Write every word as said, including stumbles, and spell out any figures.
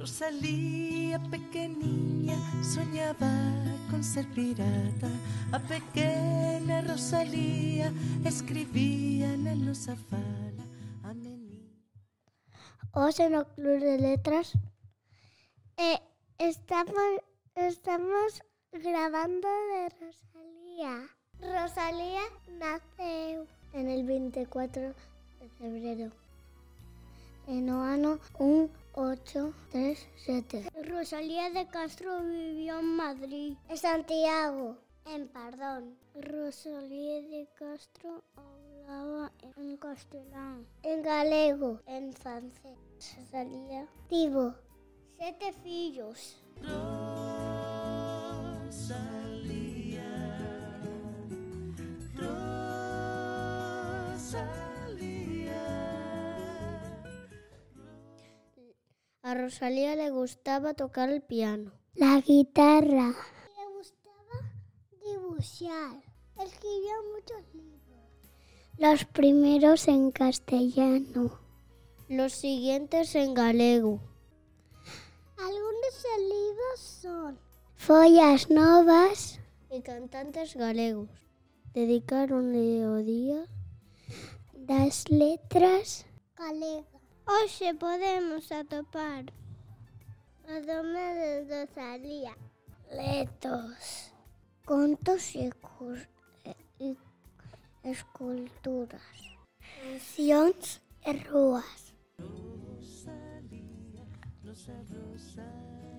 Rosalía pequeniña soñaba con ser pirata. A pequena Rosalía escribía na nosa fala. A menina. Hoxe no Club de Letras eh, estamos, estamos grabando de Rosalía. Rosalía naceu en el veinticuatro de febrero. En o ano un ocho tres sete. Rosalía de Castro vivió en Madrid. En Santiago, en Pardón. Rosalía de Castro hablaba en castelán. En galego, en francés. Rosalía tivo sete fillos. Rosalía, Rosalía. A Rosalía le gustaba tocar el piano, la guitarra. Le gustaba dibujar. Escribió muchos libros. Los primeros en castellano, los siguientes en galego. Algunos libros son Follas Novas y Cantantes Galegos. Dedicaronle o Día das Letras Galegas. Hoxe podemos atopar o nome de Rosalía. Letos, contos e, cur- e esculturas. Cancións e rúas. Rosalía, nosa Rosalía.